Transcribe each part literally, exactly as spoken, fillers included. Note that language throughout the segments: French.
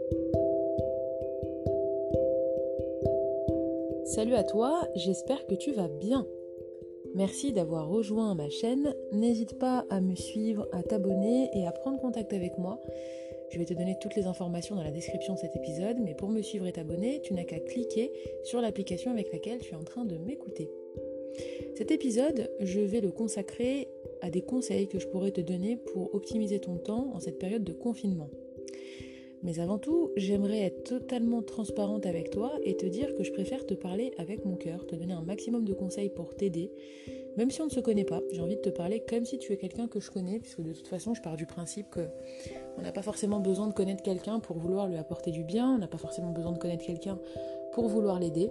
Salut à toi, j'espère que tu vas bien. Merci d'avoir rejoint ma chaîne. N'hésite pas à me suivre, à t'abonner et à prendre contact avec moi. Je vais te donner toutes les informations dans la description de cet épisode, mais pour me suivre et t'abonner, tu n'as qu'à cliquer sur l'application avec laquelle tu es en train de m'écouter. Cet épisode, je vais le consacrer à des conseils que je pourrais te donner pour optimiser ton temps en cette période de confinement. Mais avant tout, j'aimerais être totalement transparente avec toi et te dire que je préfère te parler avec mon cœur, te donner un maximum de conseils pour t'aider. Même si on ne se connaît pas, j'ai envie de te parler comme si tu es quelqu'un que je connais, puisque de toute façon, je pars du principe qu'on n'a pas forcément besoin de connaître quelqu'un pour vouloir lui apporter du bien, on n'a pas forcément besoin de connaître quelqu'un pour vouloir l'aider.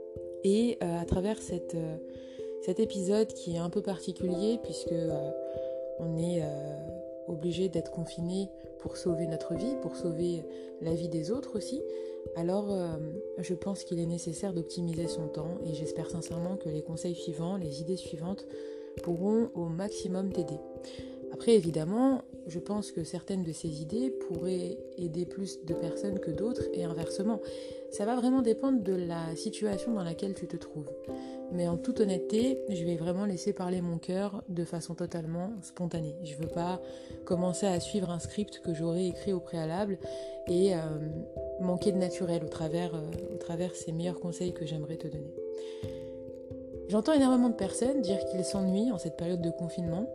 Et euh, à travers cette, euh, cet épisode qui est un peu particulier, puisque euh, on est euh, obligé d'être confiné pour sauver notre vie, pour sauver la vie des autres aussi, alors euh, je pense qu'il est nécessaire d'optimiser son temps et j'espère sincèrement que les conseils suivants, les idées suivantes pourront au maximum t'aider. Après évidemment, je pense que certaines de ces idées pourraient aider plus de personnes que d'autres et inversement. Ça va vraiment dépendre de la situation dans laquelle tu te trouves. Mais en toute honnêteté, je vais vraiment laisser parler mon cœur de façon totalement spontanée. Je ne veux pas commencer à suivre un script que j'aurais écrit au préalable et euh, manquer de naturel au travers, euh, au travers ces meilleurs conseils que j'aimerais te donner. J'entends énormément de personnes dire qu'ils s'ennuient en cette période de confinement.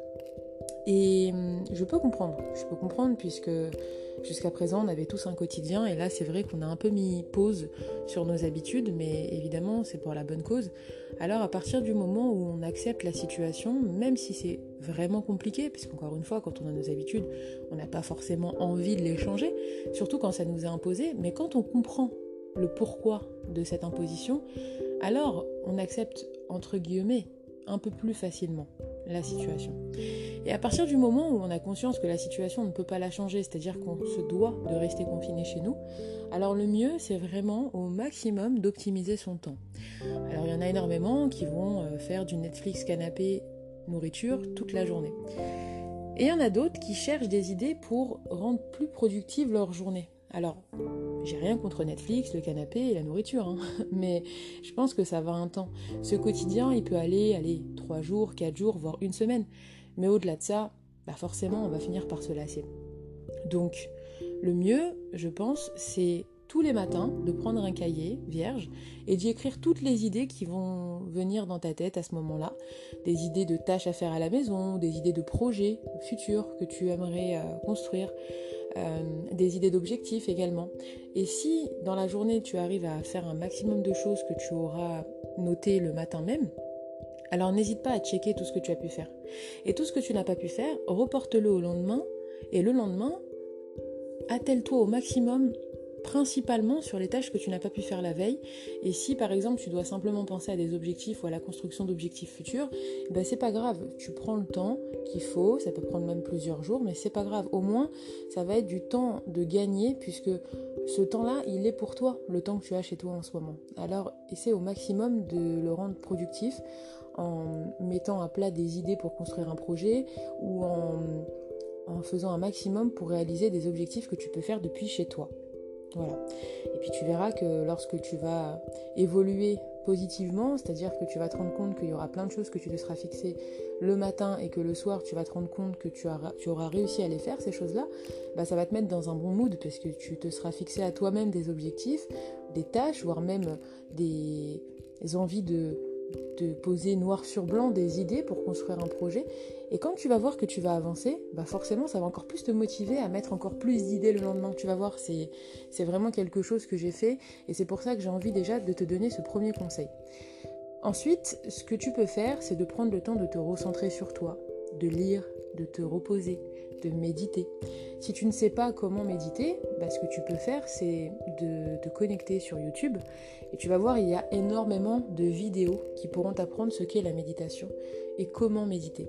Et je peux comprendre, je peux comprendre puisque jusqu'à présent on avait tous un quotidien et là c'est vrai qu'on a un peu mis pause sur nos habitudes, mais évidemment c'est pour la bonne cause. Alors à partir du moment où on accepte la situation, même si c'est vraiment compliqué, puisqu'encore une fois quand on a nos habitudes on n'a pas forcément envie de les changer, surtout quand ça nous est imposé, mais quand on comprend le pourquoi de cette imposition, alors on accepte entre guillemets un peu plus facilement la situation. Et à partir du moment où on a conscience que la situation, on ne peut pas la changer, c'est-à-dire qu'on se doit de rester confiné chez nous, alors le mieux, c'est vraiment au maximum d'optimiser son temps. Alors il y en a énormément qui vont faire du Netflix canapé nourriture toute la journée. Et il y en a d'autres qui cherchent des idées pour rendre plus productive leur journée. Alors, j'ai rien contre Netflix, le canapé et la nourriture, hein, mais je pense que ça va un temps. Ce quotidien, il peut aller, aller trois jours, quatre jours, voire une semaine. Mais au-delà de ça, bah forcément, on va finir par se lasser. Donc, le mieux, je pense, c'est tous les matins de prendre un cahier vierge et d'y écrire toutes les idées qui vont venir dans ta tête à ce moment-là. Des idées de tâches à faire à la maison, des idées de projets futurs que tu aimerais euh, construire. Euh, des idées d'objectifs également. Et si dans la journée tu arrives à faire un maximum de choses que tu auras notées le matin même, alors n'hésite pas à checker tout ce que tu as pu faire. Et tout ce que tu n'as pas pu faire, reporte-le au lendemain, et le lendemain, attelle-toi au maximum principalement sur les tâches que tu n'as pas pu faire la veille. Et si par exemple tu dois simplement penser à des objectifs ou à la construction d'objectifs futurs, ben c'est pas grave, tu prends le temps qu'il faut, ça peut prendre même plusieurs jours, mais c'est pas grave, au moins ça va être du temps de gagner puisque ce temps-là il est pour toi, le temps que tu as chez toi en ce moment. Alors essaie au maximum de le rendre productif en mettant à plat des idées pour construire un projet ou en, en faisant un maximum pour réaliser des objectifs que tu peux faire depuis chez toi. Voilà. Et puis tu verras que lorsque tu vas évoluer positivement, c'est-à-dire que tu vas te rendre compte qu'il y aura plein de choses que tu te seras fixé le matin et que le soir tu vas te rendre compte que tu, as, tu auras réussi à les faire, ces choses-là, bah ça va te mettre dans un bon mood parce que tu te seras fixé à toi-même des objectifs, des tâches, voire même des, des envies de, de poser noir sur blanc des idées pour construire un projet. Et quand tu vas voir que tu vas avancer, bah forcément ça va encore plus te motiver à mettre encore plus d'idées le lendemain. Tu vas voir, c'est, c'est vraiment quelque chose que j'ai fait et c'est pour ça que j'ai envie déjà de te donner ce premier conseil. Ensuite, ce que tu peux faire, c'est de prendre le temps de te recentrer sur toi, de lire, de te reposer, de méditer. Si tu ne sais pas comment méditer, bah ce que tu peux faire, c'est de te connecter sur YouTube et tu vas voir, il y a énormément de vidéos qui pourront t'apprendre ce qu'est la méditation et comment méditer.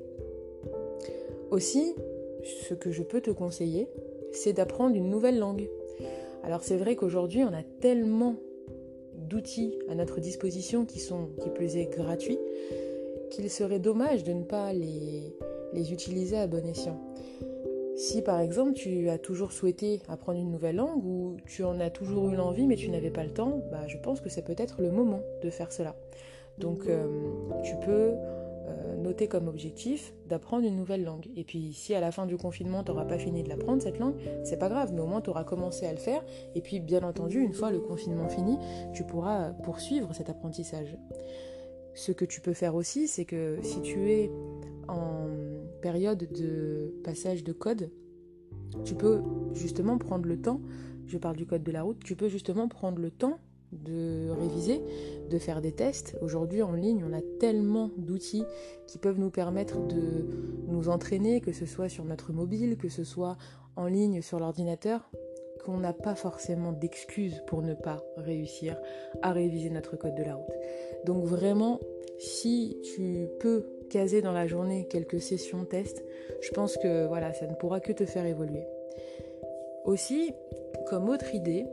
Aussi, ce que je peux te conseiller, c'est d'apprendre une nouvelle langue. Alors c'est vrai qu'aujourd'hui, on a tellement d'outils à notre disposition qui sont, qui plus est, gratuits, qu'il serait dommage de ne pas les, les utiliser à bon escient. Si par exemple tu as toujours souhaité apprendre une nouvelle langue ou tu en as toujours eu l'envie mais tu n'avais pas le temps, bah, je pense que c'est peut-être le moment de faire cela. Donc euh, tu peux euh, noter comme objectif d'apprendre une nouvelle langue. Et puis si à la fin du confinement tu n'auras pas fini de l'apprendre cette langue, c'est pas grave, mais au moins tu auras commencé à le faire. Et puis bien entendu, une fois le confinement fini, tu pourras poursuivre cet apprentissage. Ce que tu peux faire aussi, c'est que si tu es en période de passage de code, tu peux justement prendre le temps, je parle du code de la route, tu peux justement prendre le temps de réviser, de faire des tests. Aujourd'hui en ligne, on a tellement d'outils qui peuvent nous permettre de nous entraîner, que ce soit sur notre mobile, que ce soit en ligne sur l'ordinateur, qu'on n'a pas forcément d'excuses pour ne pas réussir à réviser notre code de la route. Donc vraiment, si tu peux caser dans la journée quelques sessions tests, je pense que voilà, ça ne pourra que te faire évoluer. Aussi, comme autre idée,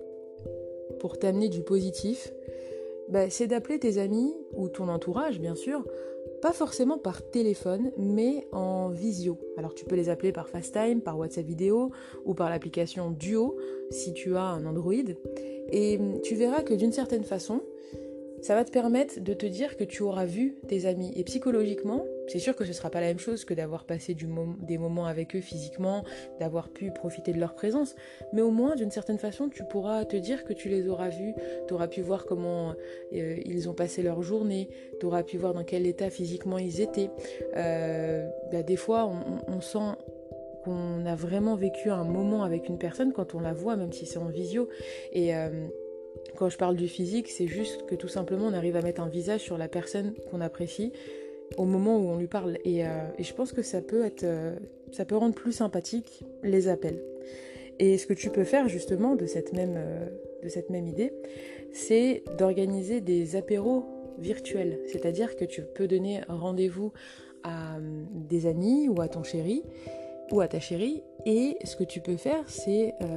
pour t'amener du positif, bah, c'est d'appeler tes amis ou ton entourage, bien sûr, pas forcément par téléphone, mais en visio. Alors tu peux les appeler par FaceTime, par WhatsApp vidéo ou par l'application Duo si tu as un Android. Et tu verras que d'une certaine façon, ça va te permettre de te dire que tu auras vu tes amis. Et psychologiquement, c'est sûr que ce ne sera pas la même chose que d'avoir passé du mom- des moments avec eux physiquement, d'avoir pu profiter de leur présence. Mais au moins, d'une certaine façon, tu pourras te dire que tu les auras vus, tu auras pu voir comment euh, ils ont passé leur journée, tu auras pu voir dans quel état physiquement ils étaient. Euh, bah, des fois, on, on sent qu'on a vraiment vécu un moment avec une personne quand on la voit, même si c'est en visio. Et... Euh, Quand je parle du physique, c'est juste que tout simplement on arrive à mettre un visage sur la personne qu'on apprécie au moment où on lui parle. Et, euh, et je pense que ça peut être, euh, ça peut rendre plus sympathique les appels. Et ce que tu peux faire justement de cette même, euh, de cette même idée, c'est d'organiser des apéros virtuels. C'est-à-dire que tu peux donner rendez-vous à euh, des amis ou à ton chéri ou à ta chérie. Et ce que tu peux faire, c'est... Euh,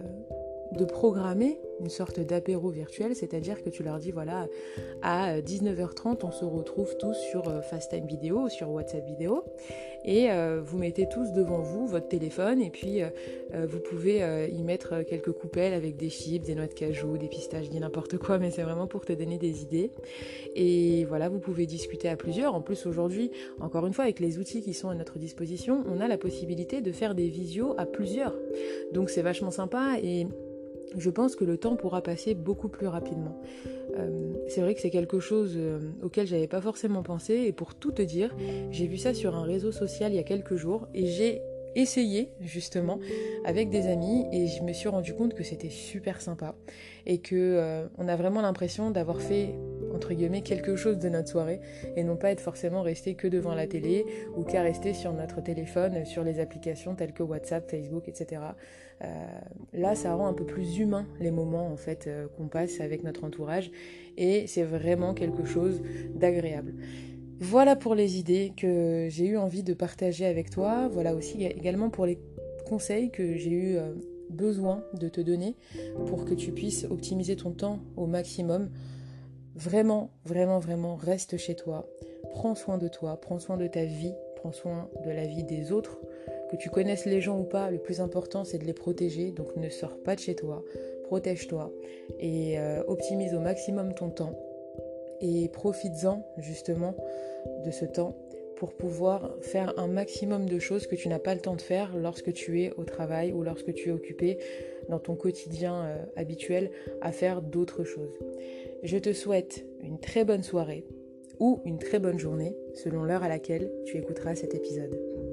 de programmer une sorte d'apéro virtuel, c'est-à-dire que tu leur dis voilà, à dix-neuf heures trente on se retrouve tous sur FaceTime vidéo, sur WhatsApp vidéo, et euh, vous mettez tous devant vous votre téléphone, et puis euh, vous pouvez euh, y mettre quelques coupelles avec des chips, des noix de cajou, des pistaches, je dis n'importe quoi, mais c'est vraiment pour te donner des idées. Et voilà, vous pouvez discuter à plusieurs. En plus aujourd'hui, encore une fois, avec les outils qui sont à notre disposition, on a la possibilité de faire des visios à plusieurs. Donc c'est vachement sympa et je pense que le temps pourra passer beaucoup plus rapidement. Euh, c'est vrai que c'est quelque chose euh, auquel j'avais pas forcément pensé, et pour tout te dire, j'ai vu ça sur un réseau social il y a quelques jours et j'ai essayé justement avec des amis et je me suis rendu compte que c'était super sympa et que euh, on a vraiment l'impression d'avoir fait entre guillemets quelque chose de notre soirée et non pas être forcément resté que devant la télé ou qu'à rester sur notre téléphone, sur les applications telles que WhatsApp, Facebook, et cetera. Euh, là, ça rend un peu plus humain les moments en fait euh, qu'on passe avec notre entourage et c'est vraiment quelque chose d'agréable. Voilà pour les idées que j'ai eu envie de partager avec toi. Voilà aussi également pour les conseils que j'ai eu euh, besoin de te donner pour que tu puisses optimiser ton temps au maximum. Vraiment, vraiment, vraiment, reste chez toi. Prends soin de toi, prends soin de ta vie, prends soin de la vie des autres. Que tu connaisses les gens ou pas, le plus important c'est de les protéger. Donc ne sors pas de chez toi, protège-toi et euh, optimise au maximum ton temps. Et profites-en justement de ce temps pour pouvoir faire un maximum de choses que tu n'as pas le temps de faire lorsque tu es au travail ou lorsque tu es occupé dans ton quotidien euh, habituel à faire d'autres choses. Je te souhaite une très bonne soirée ou une très bonne journée selon l'heure à laquelle tu écouteras cet épisode.